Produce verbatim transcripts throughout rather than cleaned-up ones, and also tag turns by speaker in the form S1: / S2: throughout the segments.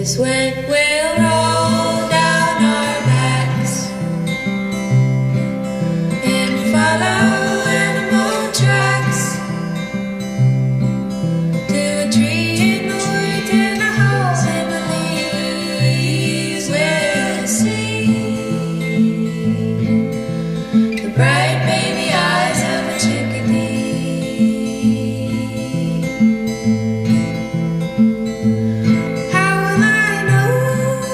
S1: sweat will roll down our backs and follow animal tracks to a tree in the woods and a hole in the leaves. We'll see the bright baby eyes of a chickadee. How will I know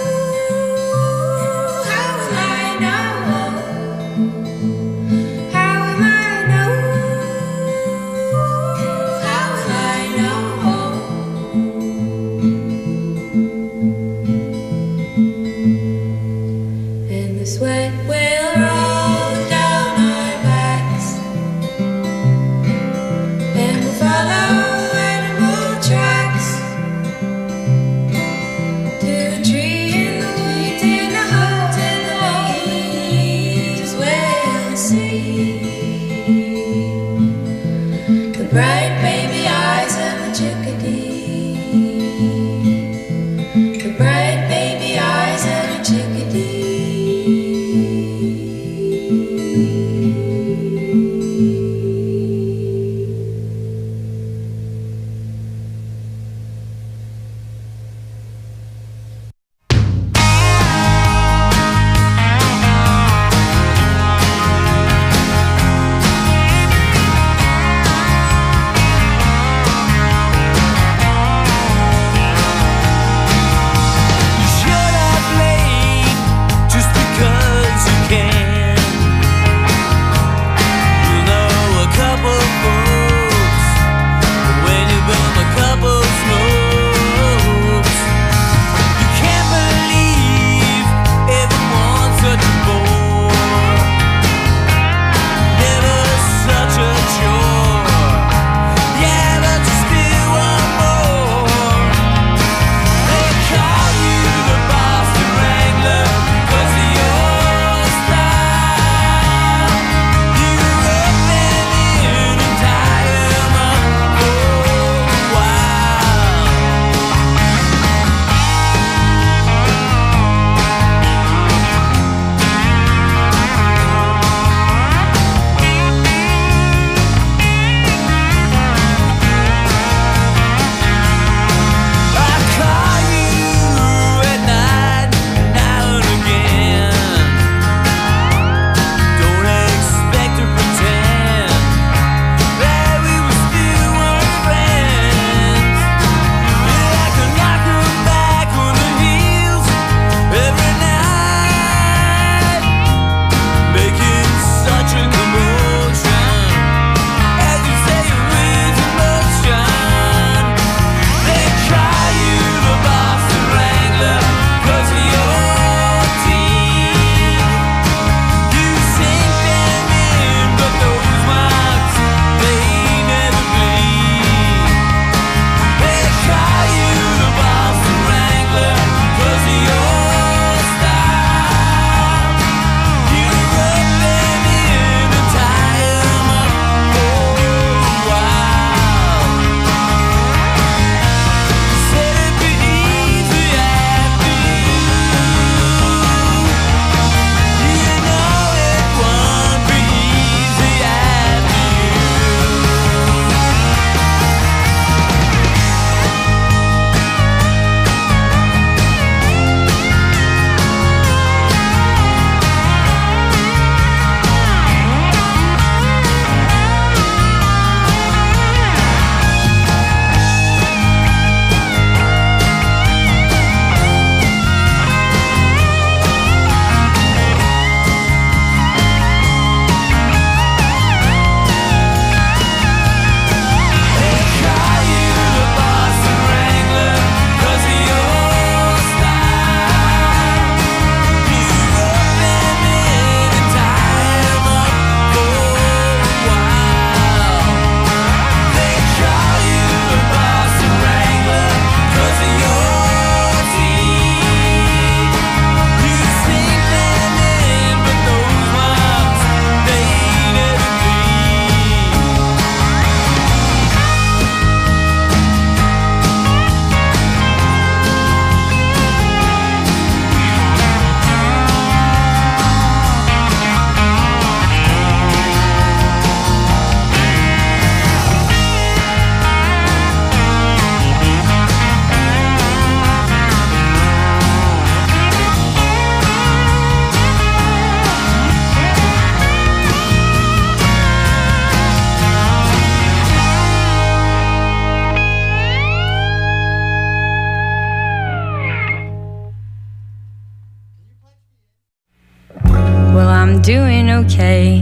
S2: doing okay.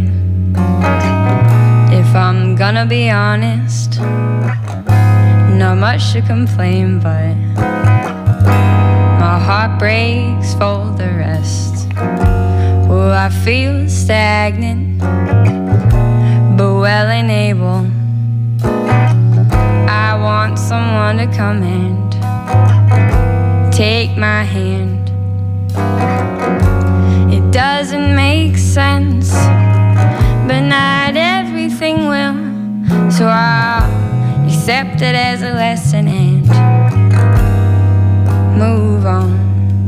S2: If I'm gonna be honest, not much to complain, but my heart breaks for the rest. Oh, I feel stagnant, but well and able. I want someone to come and take my hand. It doesn't make sense, but not everything will. So I'll accept it as a lesson and move on.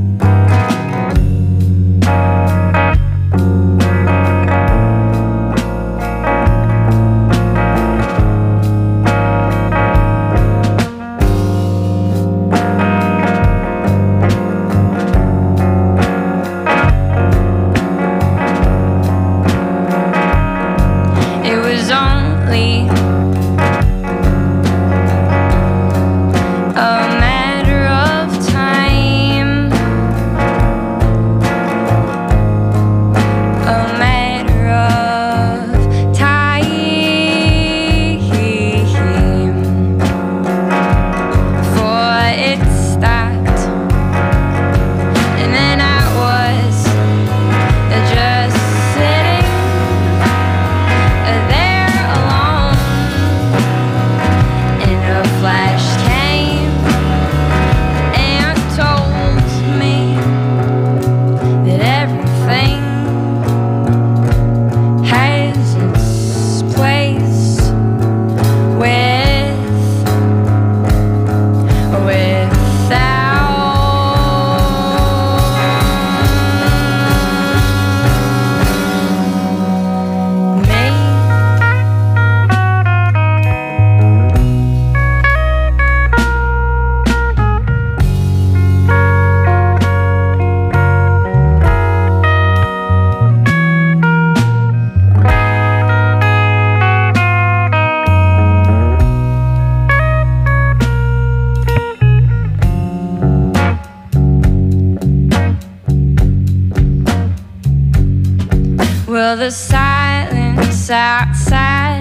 S2: Well, the silence outside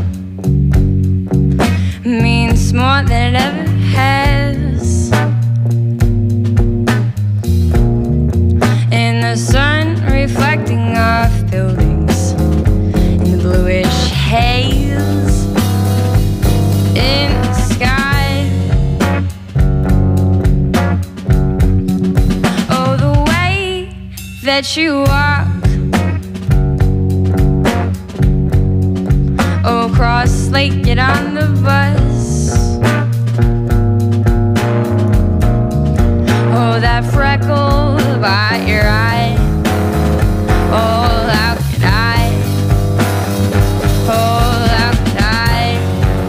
S2: means more than it ever has. In the sun reflecting off buildings, in the bluish haze in the sky. Oh, the way that you walk across Lake, get on the bus. Oh, that freckle by your eye. Oh, how could I? Oh, how could I?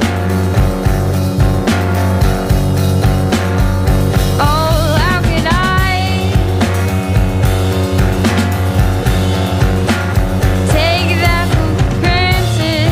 S2: Oh, how could I take that for granted?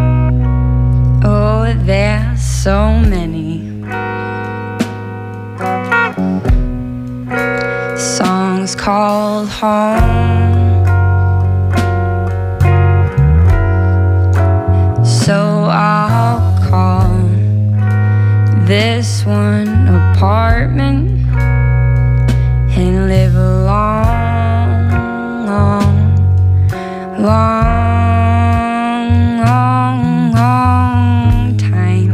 S2: so many home. So I'll call this one apartment and live a long, long, long, long, long time.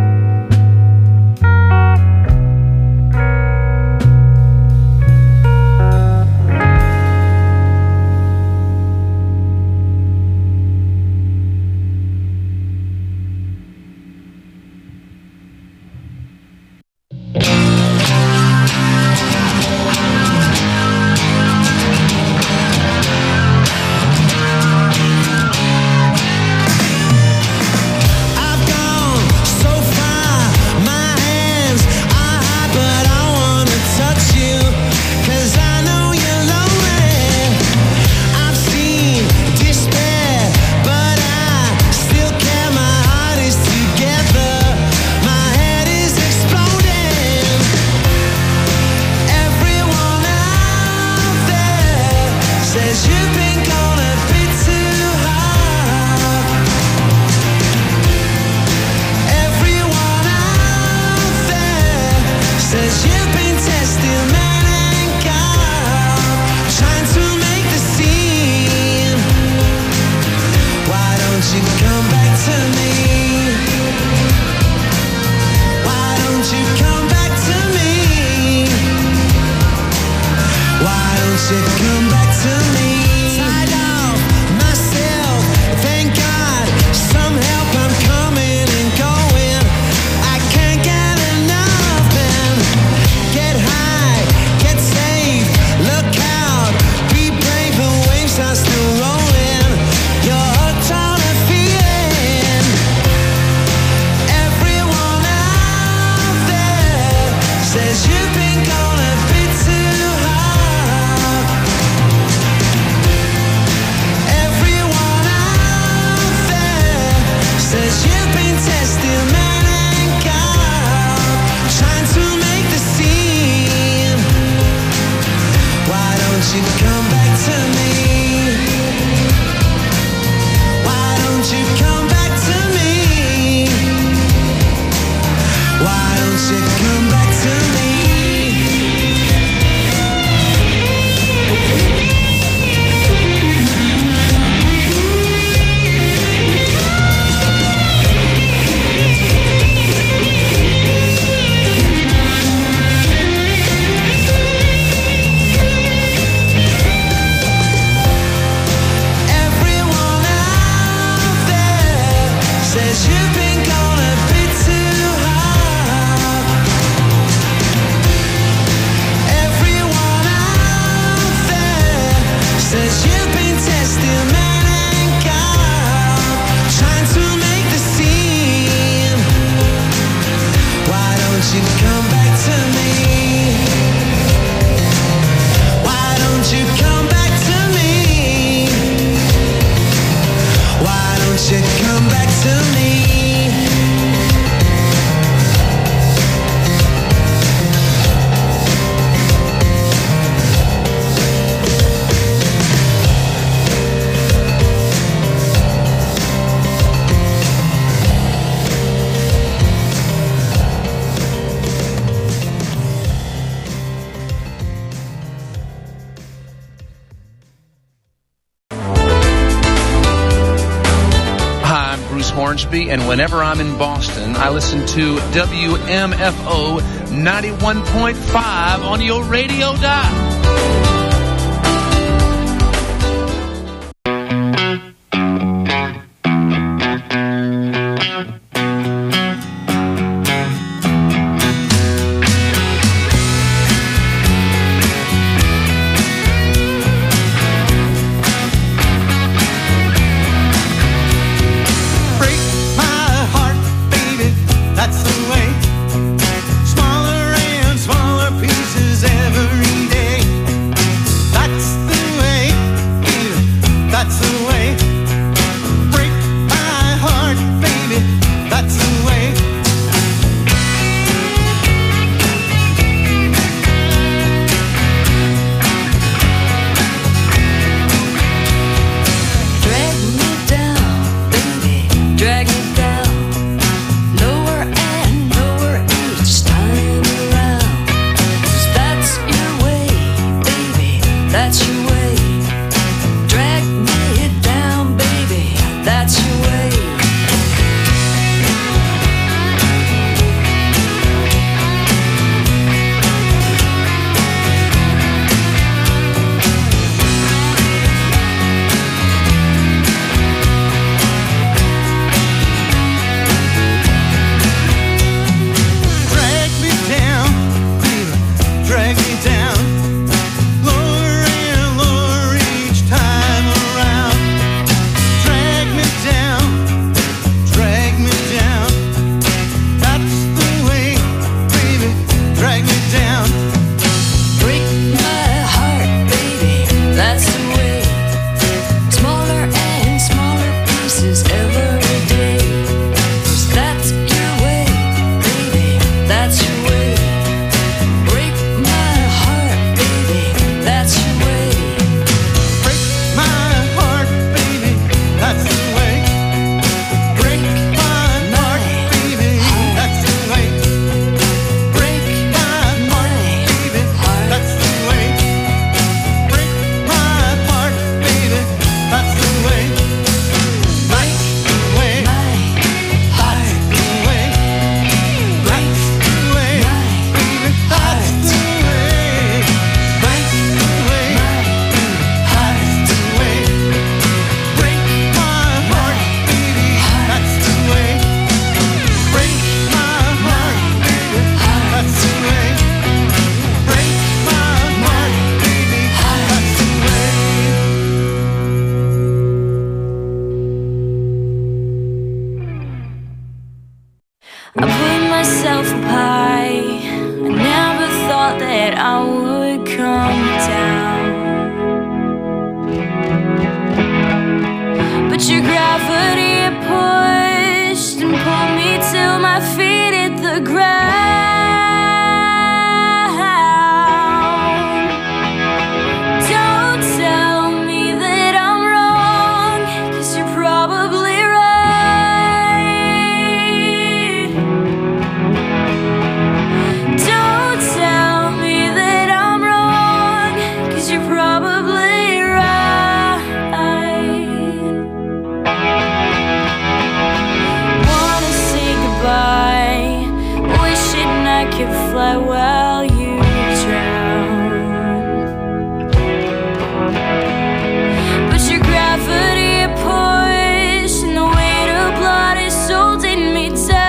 S3: And whenever I'm in Boston, I listen to W M F O ninety-one point five on your radio dial.
S4: Smaller and smaller pieces every day.
S1: drag me down, lower and lower each time around. 'Cause that's your way, baby, that's your way. Drag me down, baby, that's your way.
S4: Drag me down, lower and lower each time around. Drag me down, drag me down. That's the way, baby, drag me down.
S1: Break my heart, baby, that's the way. Smaller and smaller pieces every day. 'Cause that's your way, baby, that's your way. Break my heart, baby, that's your way.
S4: Break my heart, baby, that's the way.
S1: Break
S4: My heart, baby, that's the way.
S1: break
S4: My heart, baby, that's the way. Break my heart, baby, that's the way. That's the way.
S1: my heart.
S4: The way. That's the way. Baby, that's the way.
S1: Break
S4: The way.
S1: heart.
S4: The way. Break my heart, baby, that's the way. Break my heart, baby, that's the way. Break my heart, baby, that's the way.
S2: I put myself up high. I never thought that I would come down. But your gravity pushed and pulled me till my feet hit the ground. Don't tell me that I'm wrong, 'cause you're probably right. Don't tell me that I'm wrong, 'cause you're probably right. Wanna say goodbye, wishing I could fly while you drown. But your gravity pushed and the weight of blood is holding me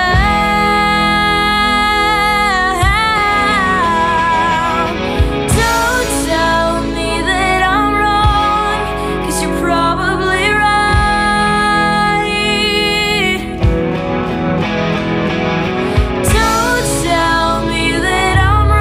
S2: down. Don't tell me that I'm wrong, 'cause you're probably right. Don't tell me that I'm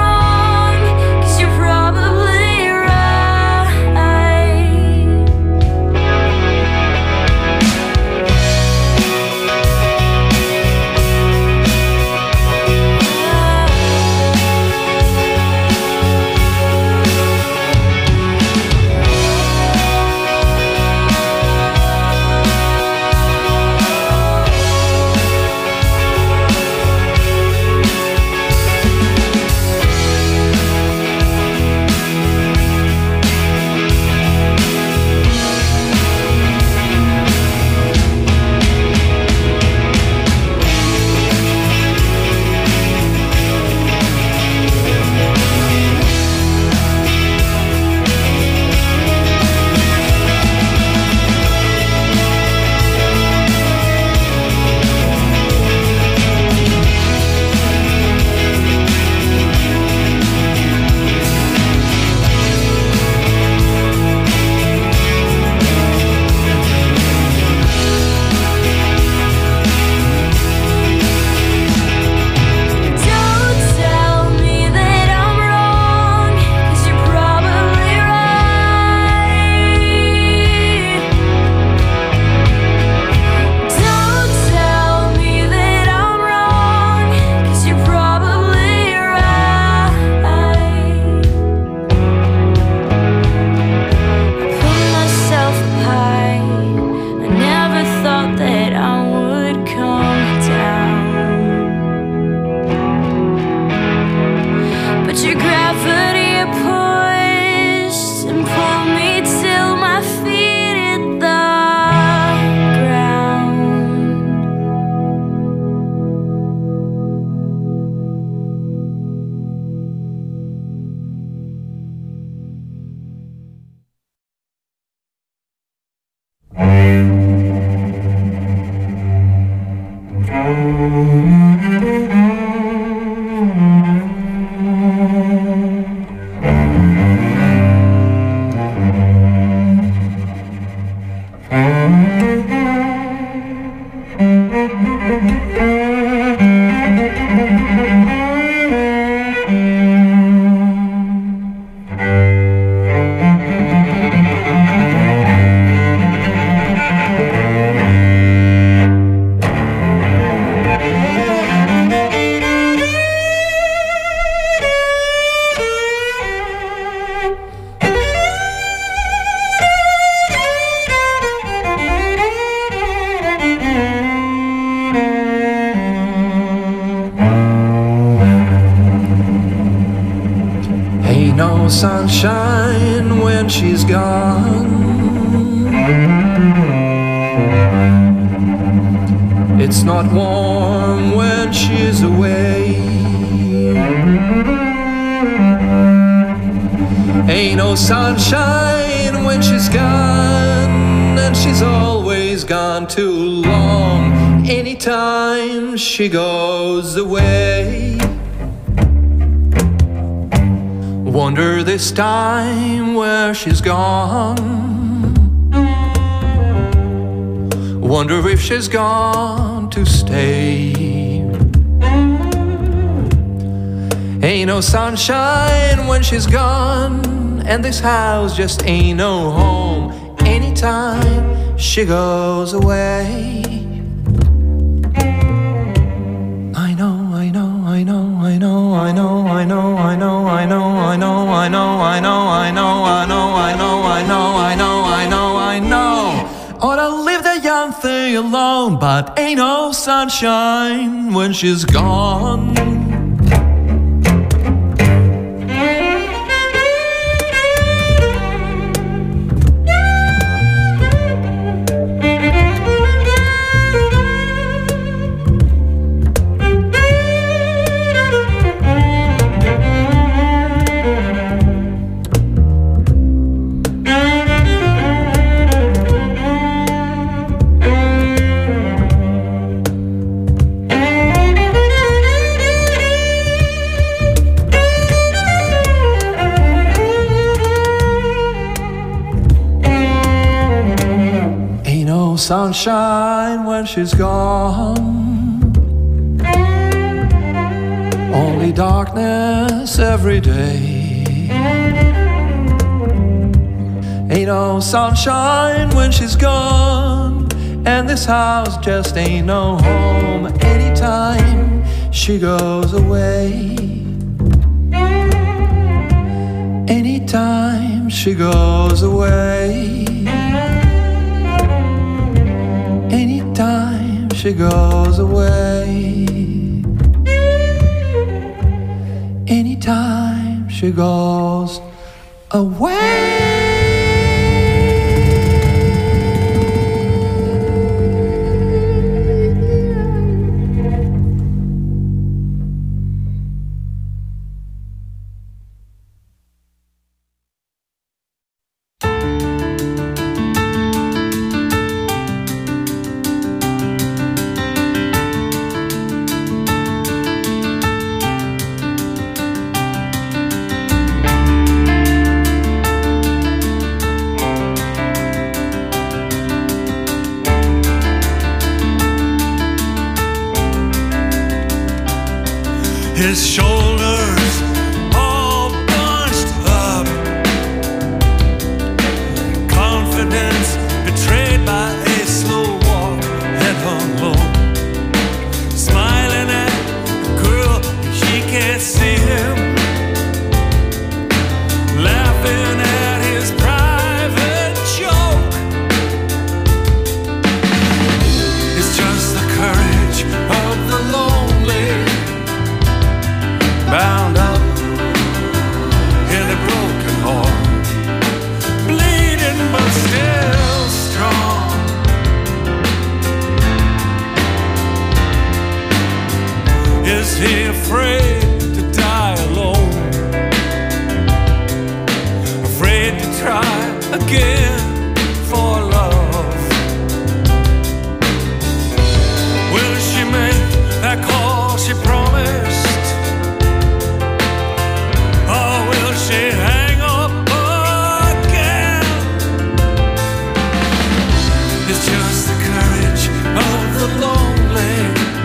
S5: Sunshine when she's gone. It's not warm when she's away. Ain't no sunshine when she's gone, and she's always gone too long. Anytime she goes away. Wonder this time where she's gone. Wonder if she's gone to stay. Ain't no sunshine when she's gone, and this house just ain't no home. Anytime she goes away. I know, I know, I know, I know, I know, I know, I know, I know, I know, I know, I know, I know, I know, I know, I know, I know, I know, I know. Ought to leave the young thing alone, but ain't no sunshine when she's gone. Sunshine when she's gone. Only darkness every day. Ain't no sunshine when she's gone, and this house just ain't no home. Anytime she goes away. Anytime she goes away. Anytime she goes away. Anytime she goes away.
S4: His shoulders all bunched up, confidence betrayed by a slow walk, head hung low, smiling at the girl, she can't see him, laughing at his private joke. It's just the courage of the lonely, bound up in a broken heart, bleeding but still strong. Is he afraid to die alone? Afraid to try again for love? Will she make that call she promised? She hang up again? It's just the courage of the lonely,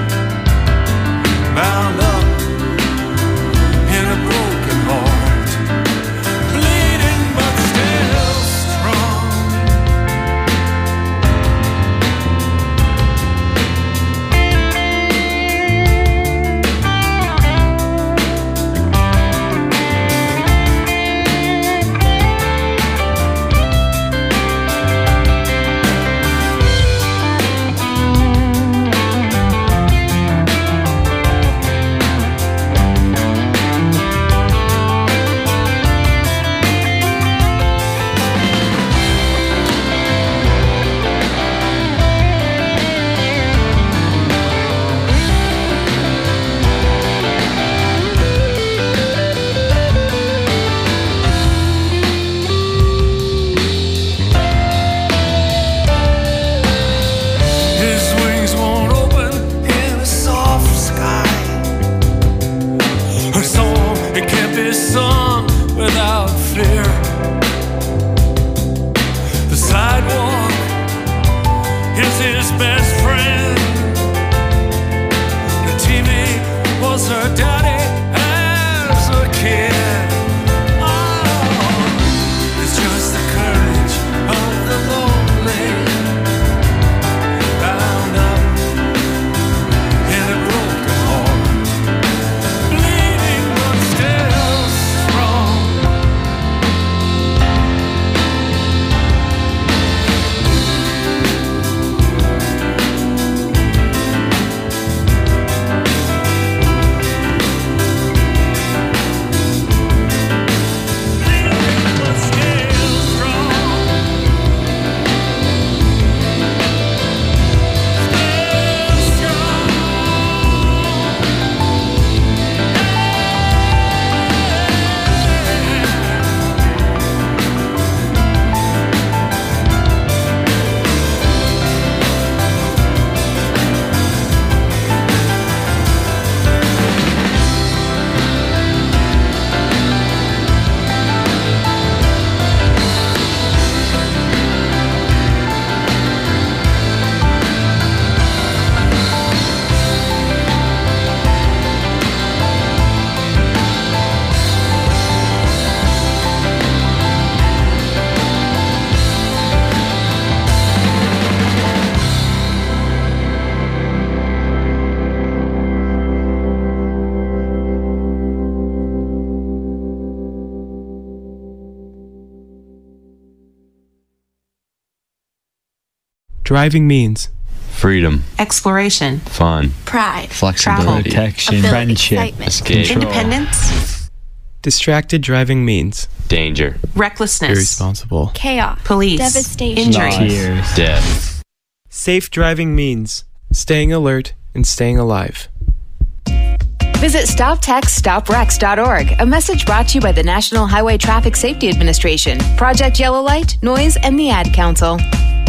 S6: Driving means
S7: freedom,
S8: exploration,
S7: fun,
S9: pride,
S7: flexibility,
S10: protection,
S9: ability,
S10: friendship,
S9: excitement,
S7: escape,
S8: independence,
S6: distracted driving means
S7: danger,
S8: recklessness,
S6: irresponsible,
S9: chaos,
S8: police,
S9: devastation,
S8: injury,
S10: tears,
S7: death.
S6: Safe driving means staying alert and staying alive.
S11: Visit stop text stop wrecks dot org, a message brought to you by the National Highway Traffic Safety Administration, Project Yellow Light, Noise, and the Ad Council.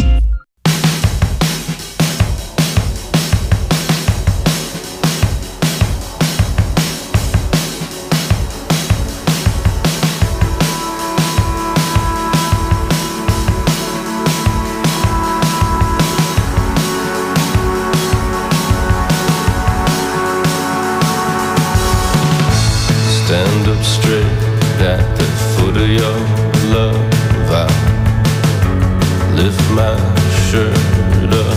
S12: Stand up straight at the foot of your love. I lift my shirt up.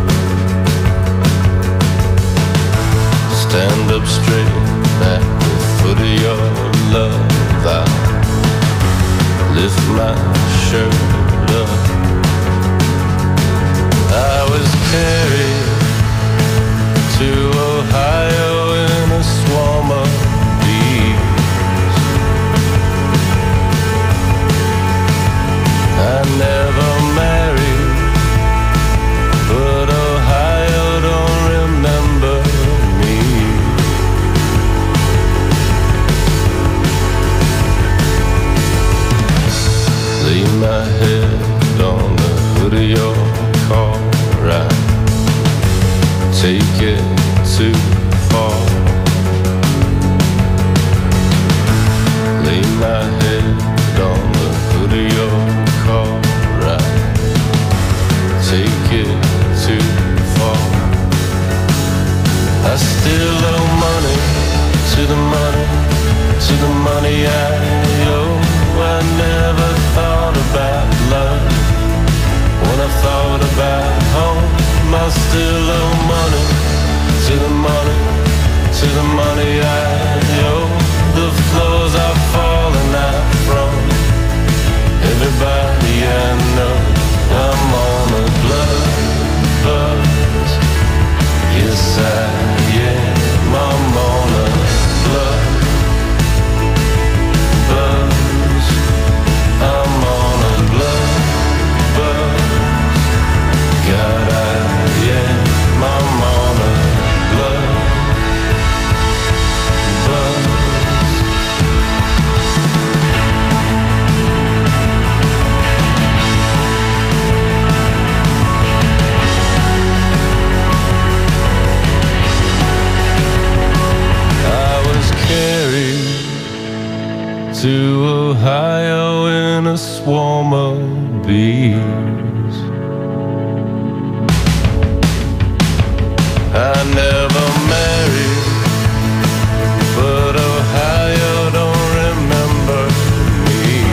S12: Stand up straight at the foot of your love. I lift my shirt up. I was carried to Ohio in a swarm of I never married, but Ohio don't remember me. Lay my head on the hood of your car, right? Take it too far. Lay my head on the hood of your car, right? Take it too far. I still owe money to the money, to the money I owe. I never thought about love when I thought about home. I still owe money to the money, to the money I owe. The floors are falling out from everybody I know. I'm on a blood buzz. Yes I am. I'm on a blood buzz. I'm on a blood buzz. God I am. I'm on a blood buzz. To Ohio in a swarm of bees. I never married, but Ohio don't remember me.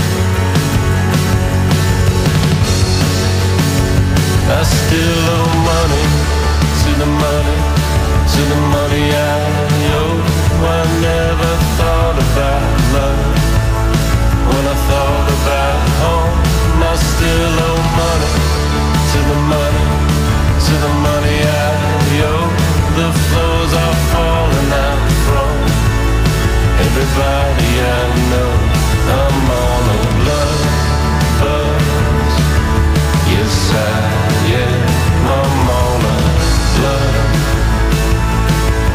S12: I still owe money to the money, to the money I owe. I never thought about love when I thought about home. I still owe money to the money, to the money I owe. The floors are falling out from everybody I know. I'm on a blood buzz. Yes I am. I'm on a blood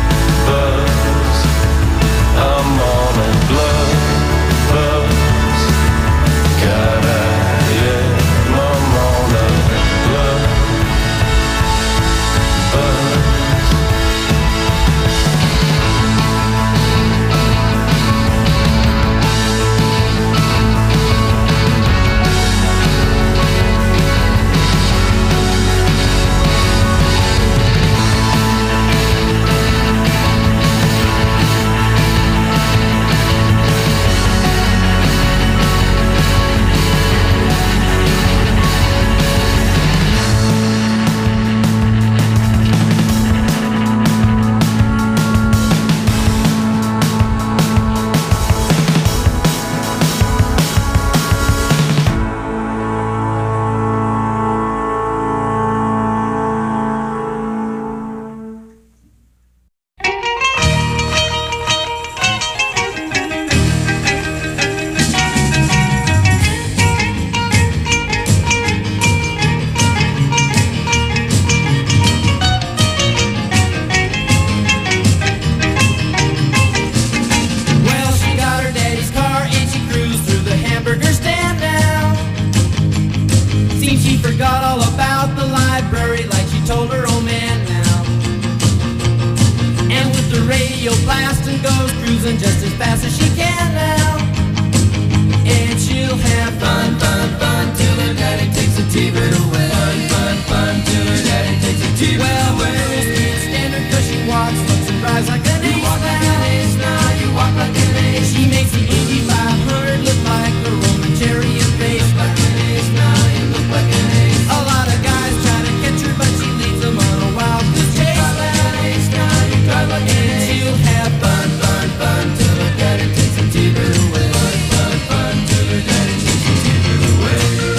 S7: radio blast and goes cruising just as fast as she can now. And she'll have fun, fun, fun till her daddy takes a T-bird away. Fun, fun, fun till her daddy takes a T-bird well, away. Well, the girl can't stand her 'cause she walks, looks and drives like an ace. You walk like an ace now, you walk like an ace. She makes the Indy five hundred look like a Roman chariot race. Like an ace now, you look like an ace. A lot of guys try to catch her, but she leads them on a wild goose chase. You drive like an ace now, you drive like an ace. And she'll have fun, fun, fun till her daddy takes a T-bird away. Fun, fun, fun till her daddy takes a T-bird away.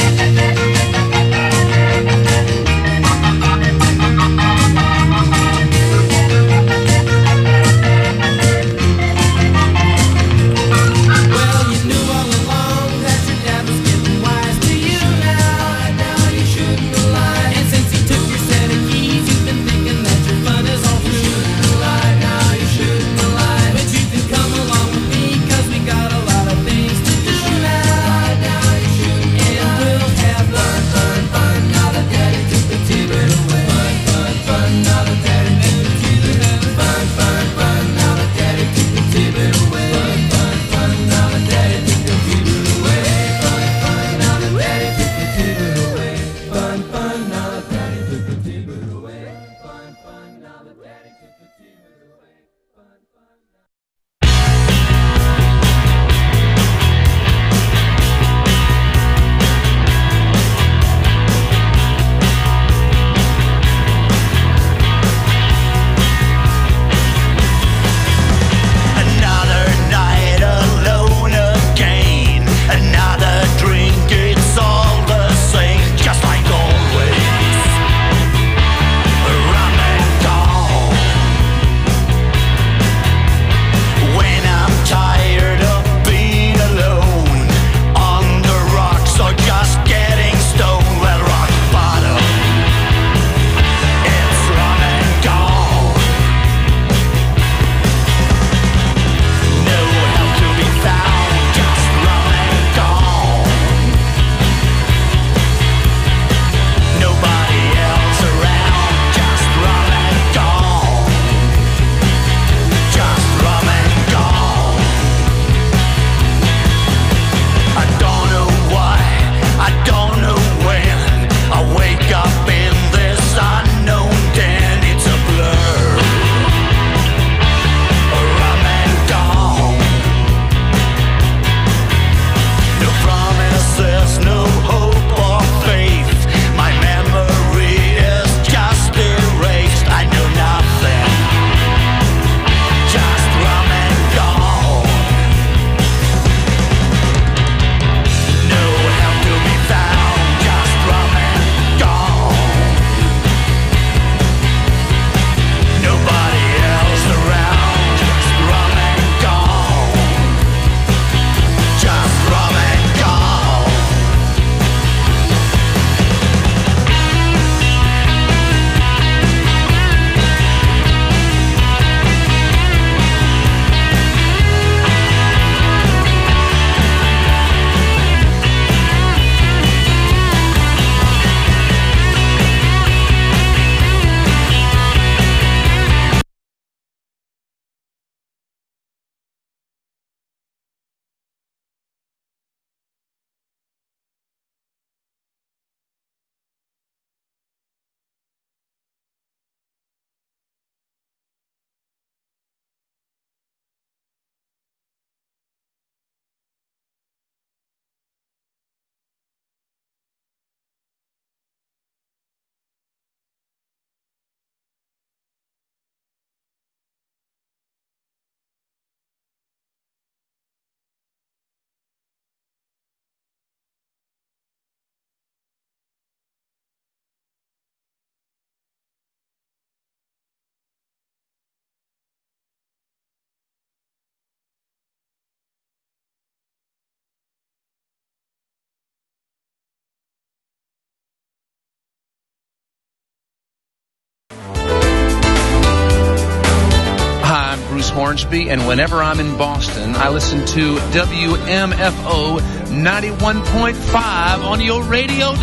S3: Bruce Hornsby, and whenever I'm in Boston, I listen to W M F O ninety-one point five on your radio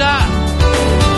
S3: dial.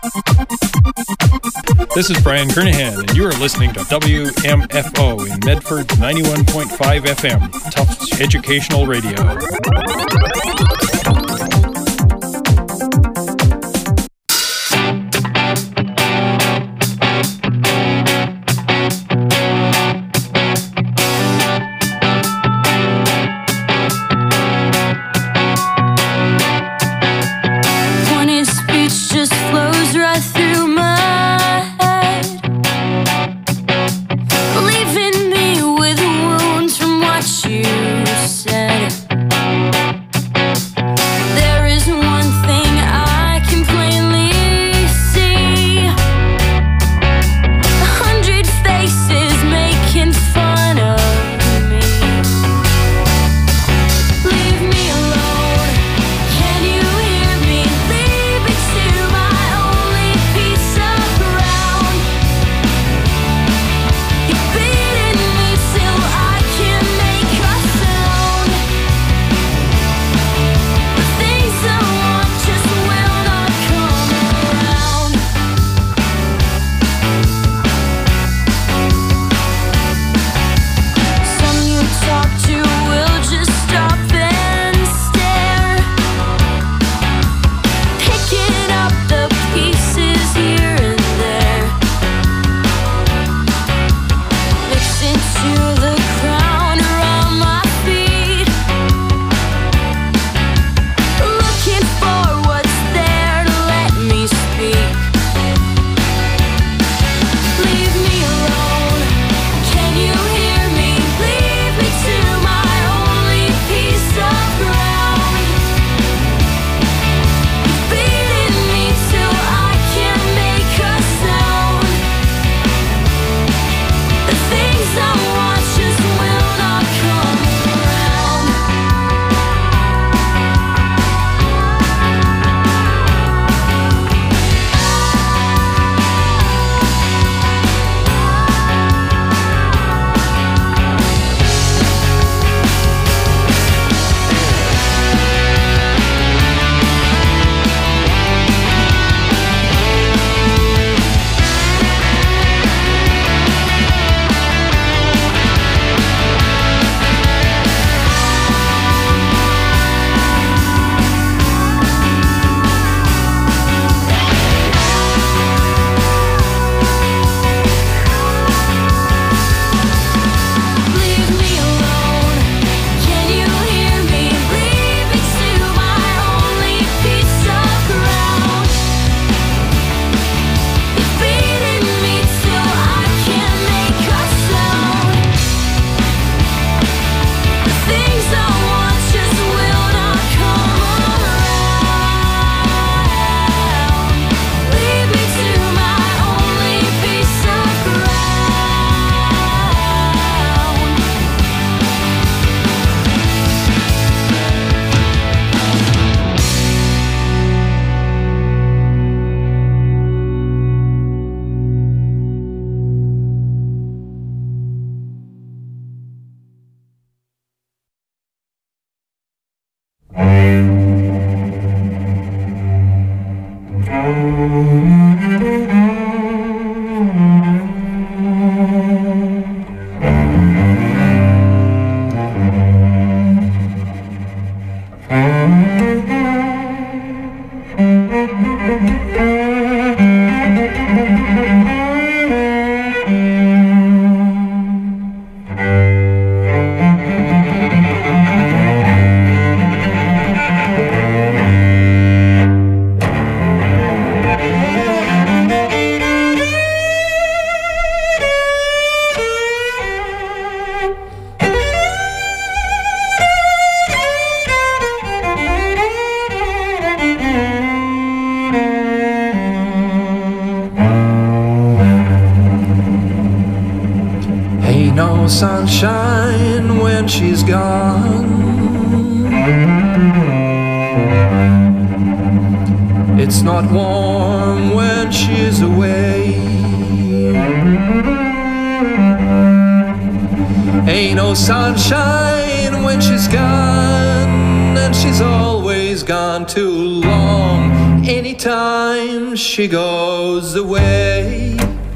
S9: This is Brian Kernahan, and you are listening to W M F O in Medford ninety-one point five F M, Tufts Educational Radio.
S5: Sunshine when she's gone. It's not warm when she's away. Ain't no sunshine when she's gone, and she's always gone too long. Anytime she goes away,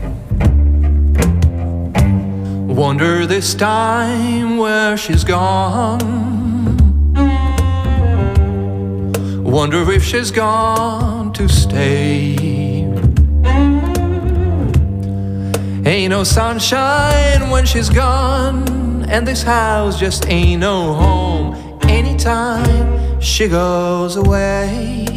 S5: wonder this time where she's gone. Wonder if she's gone to stay. Ain't no sunshine when she's gone, and this house just ain't no home. Anytime she goes away.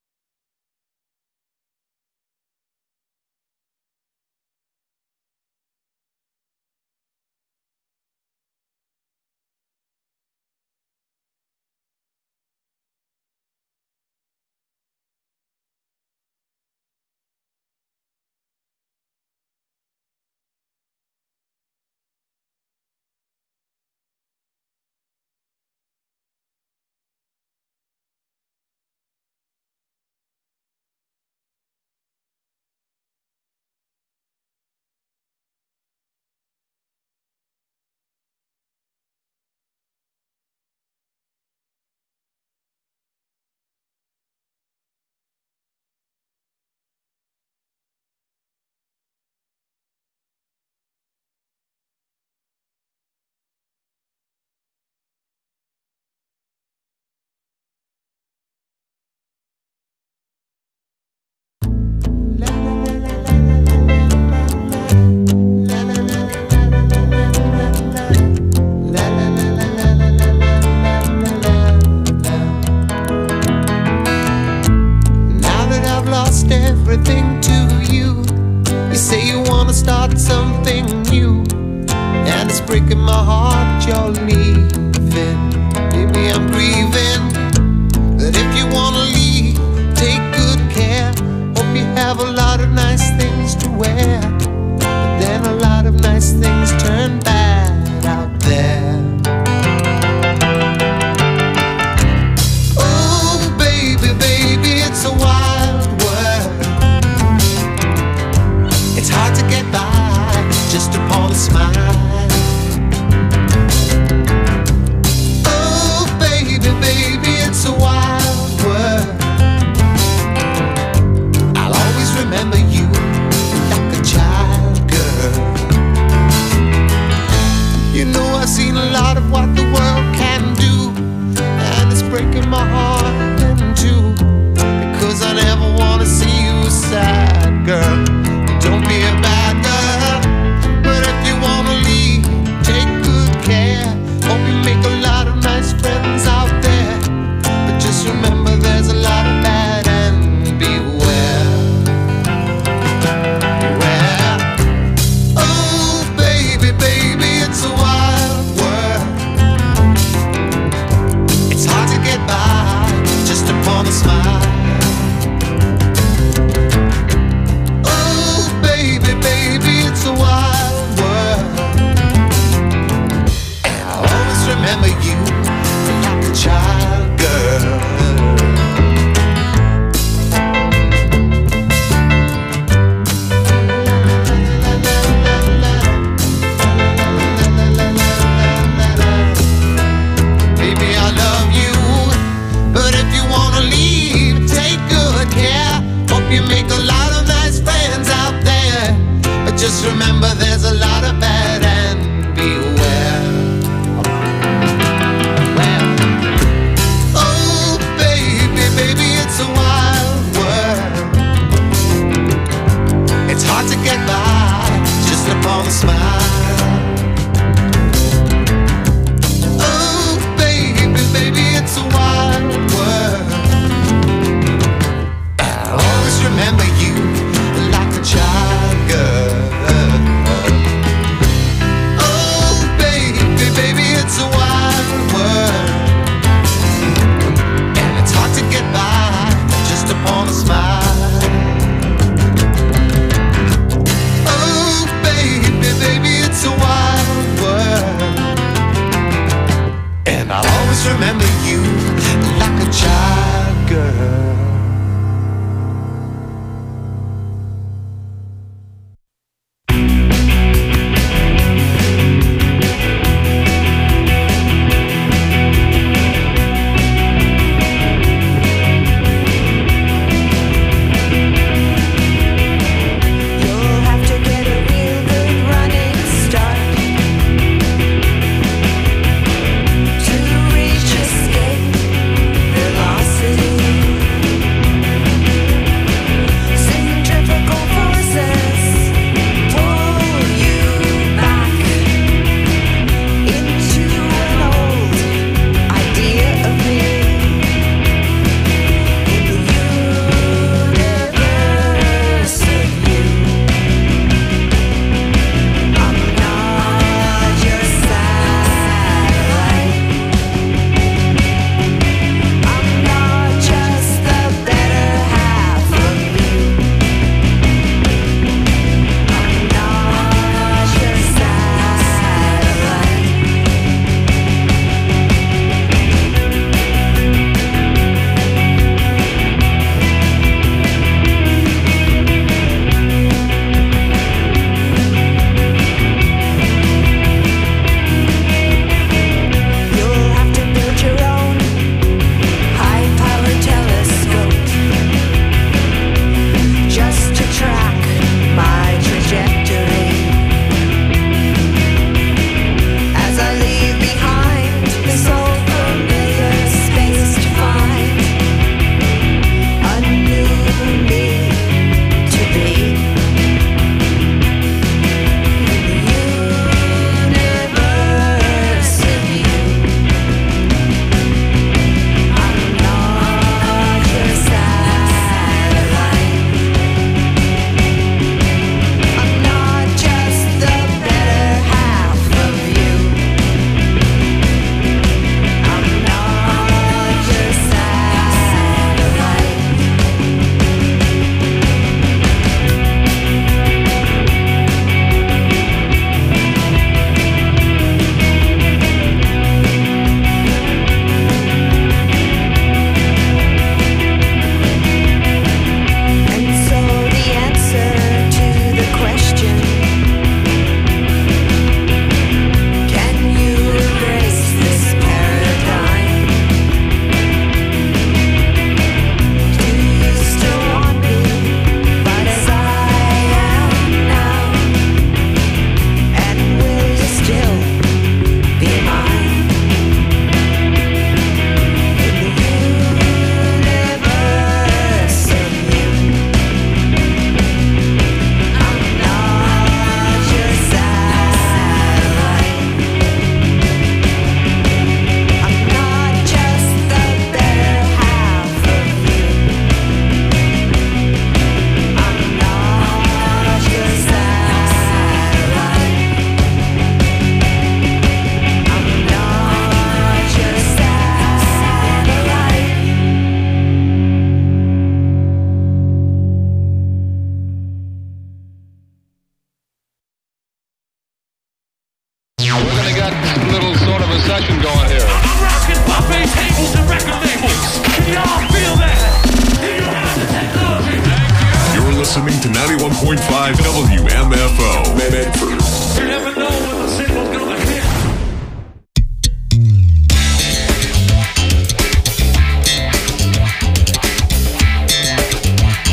S10: Everything to you. You say you wanna start something new, and it's breaking my heart you're leaving. Maybe I'm grieving, but if you wanna leave, take good care. Hope you have a lot of nice things to wear, but then a lot of nice things turn bad out there. Oh baby, baby, it's a wild world. It's hard to get by just upon a smile. Oh baby, baby, it's a wild world. I'll always remember you like a child, girl. You know I've seen a lot of what the world can do, and it's breaking my heart in two, because I never wanna see you sad, girl. Don't be a bad girl, but if you wanna leave, take good care. Hope you make a lot of nice friends out there, but just remember there's a lot of bad and beware. Beware. Oh baby, baby, it's a wild world. It's hard to get by just upon a smile. It's a wild world, and I'll always remember you like a child, girl. Baby, I love you, but if you wanna leave, take good care. Hope you make a lot of nice friends out there, but just remember there's a lot of bad and beware. Well, oh baby, baby, it's a wild world. It's hard to get by just upon a smile. Oh baby, baby, it's a wild world. I'll always remember you like a child, girl. It's a wild world, and it's hard to get by just upon a smile.
S13: listening to ninety-one point five W M F O.
S14: You never know when the signal